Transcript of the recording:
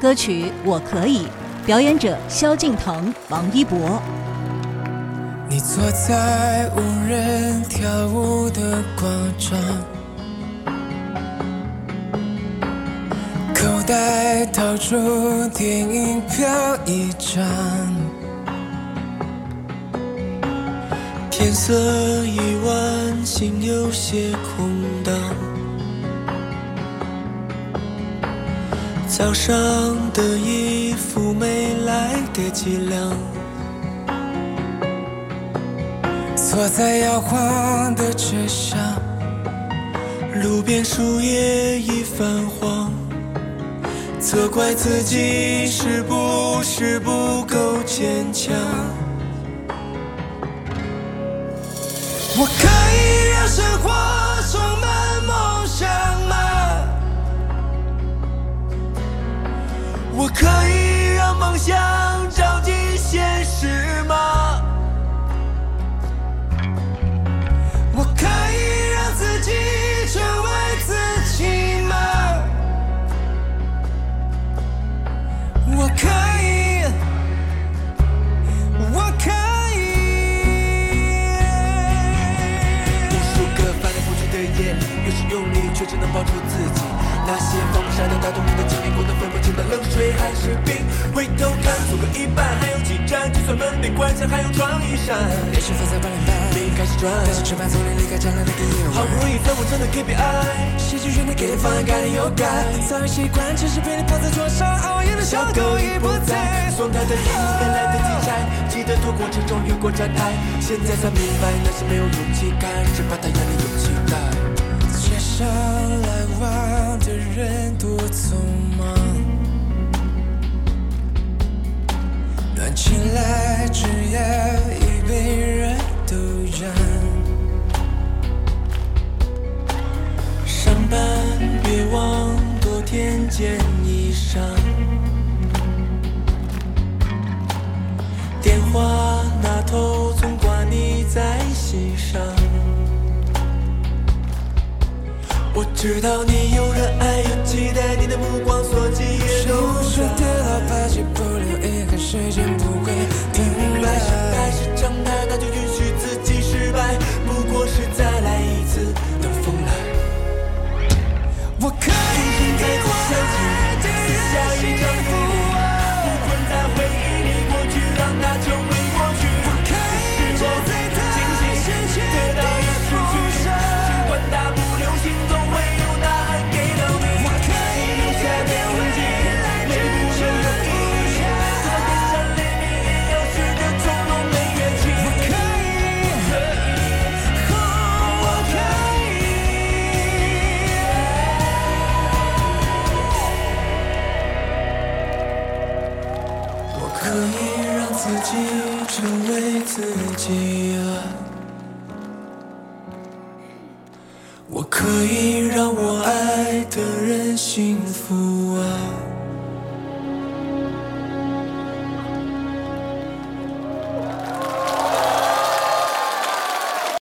歌曲《我可以》，表演者萧敬腾、王一博。 你坐在无人跳舞的广场，口袋掏出电影票一张，天色已晚，心有些空荡，早上的衣服没来得及晾，坐在摇晃的车厢，路边树叶已泛黄，责怪自己是不是不够坚强。我可以让生活充满梦想吗？我可以让梦想照进现实吗？我可以让自己成为自己吗？我可以，我可以。无数个翻来覆去的夜里，越是用力，却只能抱住自己。那些放不下的打动你的经历，过得分不清的冷水还是冰。回头看，走过一半，还有几站，就算门被关上，还有窗一扇。也许放在8点半，笔开始转，但是吃饭从你离开家人的第一晚。好不容易分我真的 KPI， 戏剧院的给的方案改了又改，早已习惯，只是被你抱在桌上，熬夜的小狗已不在。送他的礼物没来得及拆，记得躲过车中越过站台，现在才明白那是没有勇气感，只怕他眼里有期待。街上来往的人多匆忙，暖起来只要一杯热豆浆。上班别忘多添件衣裳，电话那头总挂你在心上。我知道你有热爱，有期待，你的目光所及也都说的老怕记不了一个时间不会停摆。失败是常态，那就允许自己失败，不过是再来一次，等风来。我可以再次相信，撕下一张符啊，不困在回忆里，过去让它成为过去。我可以就在它深陷得到一出去，尽管大不流行总会有答案给到你。我可以留下的痕迹，每步都有意义，就算天上雷鸣也要学着从容没怨气。我可以，我可以。我可以让自己成为自己啊，我可以让我爱的人幸福。